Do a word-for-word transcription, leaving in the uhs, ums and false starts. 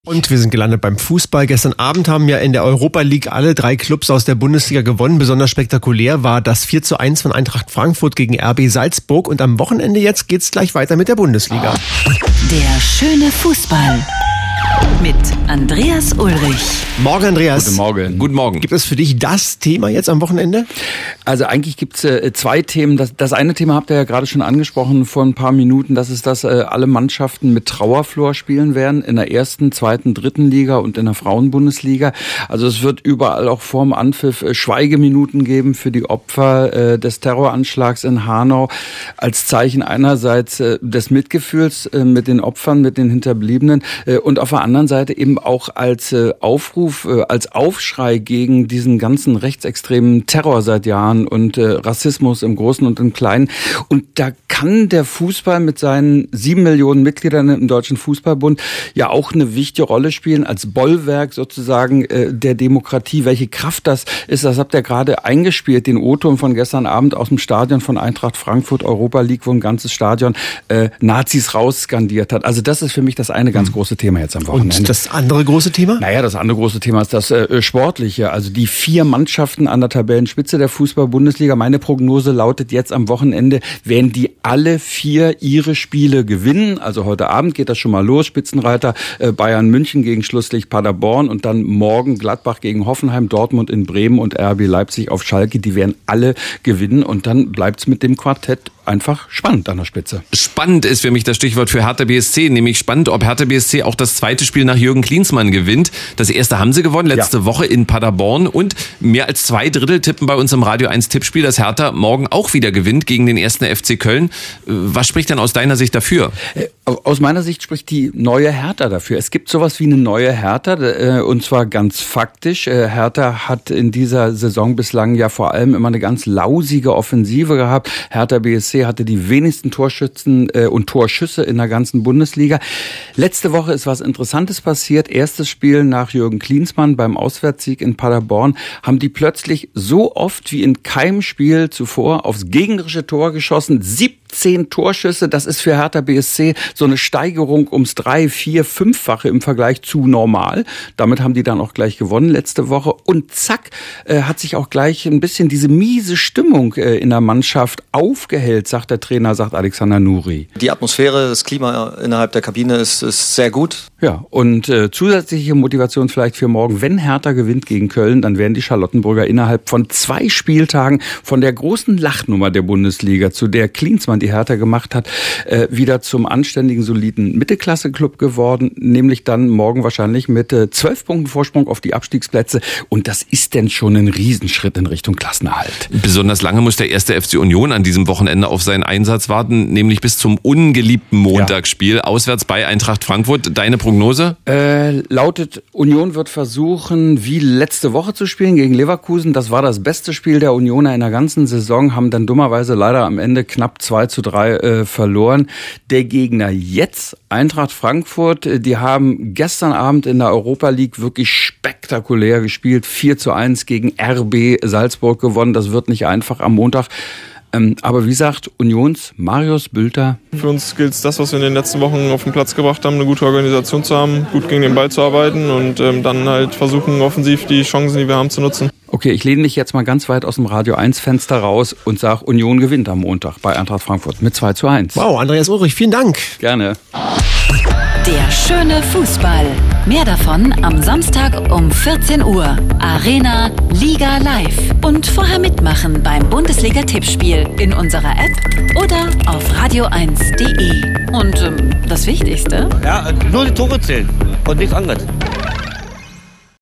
Und wir sind gelandet beim Fußball. Gestern Abend haben ja in der Europa League alle drei Clubs aus der Bundesliga gewonnen. Besonders spektakulär war das vier zu eins von Eintracht Frankfurt gegen R B Salzburg. Und am Wochenende jetzt geht's gleich weiter mit der Bundesliga. Der schöne Fußball mit Andreas Ulrich. Morgen, Andreas. Guten Morgen. Guten Morgen. Gibt es für dich das Thema jetzt am Wochenende? Also eigentlich gibt es äh, zwei Themen. Das, das eine Thema habt ihr ja gerade schon angesprochen vor ein paar Minuten. Das ist, dass äh, alle Mannschaften mit Trauerflor spielen werden in der ersten, zweiten, dritten Liga und in der Frauenbundesliga. Also es wird überall auch vorm Anpfiff äh, Schweigeminuten geben für die Opfer äh, des Terroranschlags in Hanau. Als Zeichen einerseits äh, des Mitgefühls äh, mit den Opfern, mit den Hinterbliebenen äh, und auf der anderen Seite eben auch als äh, Aufruf, äh, als Aufschrei gegen diesen ganzen rechtsextremen Terror seit Jahren und äh, Rassismus im Großen und im Kleinen. Und da kann der Fußball mit seinen sieben Millionen Mitgliedern im Deutschen Fußballbund ja auch eine wichtige Rolle spielen, als Bollwerk sozusagen äh, der Demokratie. Welche Kraft das ist, das habt ihr gerade eingespielt, den O-Ton von gestern Abend aus dem Stadion von Eintracht Frankfurt, Europa League, wo ein ganzes Stadion äh, Nazis rausskandiert hat. Also das ist für mich das eine ganz große Thema jetzt am Wochenende. Und das andere große Thema? Naja, das andere große Thema ist das äh, Sportliche. Also die vier Mannschaften an der Tabellenspitze der Fußball-Bundesliga. Meine Prognose lautet jetzt am Wochenende, werden die alle vier ihre Spiele gewinnen. Also heute Abend geht das schon mal los. Spitzenreiter äh, Bayern München gegen Schlusslicht Paderborn und dann morgen Gladbach gegen Hoffenheim, Dortmund in Bremen und R B Leipzig auf Schalke. Die werden alle gewinnen und dann bleibt's mit dem Quartett einfach spannend an der Spitze. Spannend ist für mich das Stichwort für Hertha B S C, nämlich spannend, ob Hertha B S C auch das zweite Spiel nach Jürgen Klinsmann gewinnt. Das erste haben sie gewonnen, letzte ja. Woche in Paderborn und mehr als zwei Drittel tippen bei uns im Radio eins Tippspiel, dass Hertha morgen auch wieder gewinnt gegen den ersten F C Köln. Was spricht denn aus deiner Sicht dafür? Aus meiner Sicht spricht die neue Hertha dafür. Es gibt sowas wie eine neue Hertha und zwar ganz faktisch. Hertha hat in dieser Saison bislang ja vor allem immer eine ganz lausige Offensive gehabt. Hertha B S C hatte die wenigsten Torschützen äh, und Torschüsse in der ganzen Bundesliga. Letzte Woche ist was Interessantes passiert. Erstes Spiel nach Jürgen Klinsmann beim Auswärtssieg in Paderborn. Haben die plötzlich so oft wie in keinem Spiel zuvor aufs gegnerische Tor geschossen. siebzehn Torschüsse, das ist für Hertha B S C so eine Steigerung ums drei, vier, fünffache im Vergleich zu normal. Damit haben die dann auch gleich gewonnen letzte Woche. Und zack, äh, hat sich auch gleich ein bisschen diese miese Stimmung äh, in der Mannschaft aufgehellt, sagt der Trainer, sagt Alexander Nuri. Die Atmosphäre, das Klima innerhalb der Kabine ist, ist sehr gut. Ja, und äh, zusätzliche Motivation vielleicht für morgen, wenn Hertha gewinnt gegen Köln, dann werden die Charlottenburger innerhalb von zwei Spieltagen von der großen Lachnummer der Bundesliga, zu der Klinsmann die Hertha gemacht hat, äh, wieder zum anständigen, soliden Mittelklasse-Club geworden, nämlich dann morgen wahrscheinlich mit äh, zwölf Punkten Vorsprung auf die Abstiegsplätze. Und das ist denn schon ein Riesenschritt in Richtung Klassenerhalt. Besonders lange muss der erste F C Union an diesem Wochenende auf seinen Einsatz warten, nämlich bis zum ungeliebten Montagsspiel, ja. Auswärts bei Eintracht Frankfurt. Deine Prognose? Äh, lautet, Union wird versuchen, wie letzte Woche zu spielen gegen Leverkusen. Das war das beste Spiel der Unioner in der ganzen Saison, haben dann dummerweise leider am Ende knapp zwei zu drei äh, verloren. Der Gegner jetzt, Eintracht Frankfurt, die haben gestern Abend in der Europa League wirklich spektakulär gespielt. vier zu eins gegen R B Salzburg gewonnen. Das wird nicht einfach am Montag. Ähm, aber wie sagt Unions Marius Bülter? Für uns gilt es das, was wir in den letzten Wochen auf den Platz gebracht haben, eine gute Organisation zu haben, gut gegen den Ball zu arbeiten und ähm, dann halt versuchen, offensiv die Chancen, die wir haben, zu nutzen. Okay, ich lehne mich jetzt mal ganz weit aus dem Radio eins Fenster raus und sage, Union gewinnt am Montag bei Eintracht Frankfurt mit zwei zu eins. Wow, Andreas Ulrich, vielen Dank. Gerne. Der schöne Fußball. Mehr davon am Samstag um vierzehn Uhr. Arena Liga Live. Und vorher mitmachen beim Bundesliga-Tippspiel in unserer App oder auf radio eins punkt de. Und ähm, das Wichtigste? Ja, nur die Tore zählen und nichts anderes.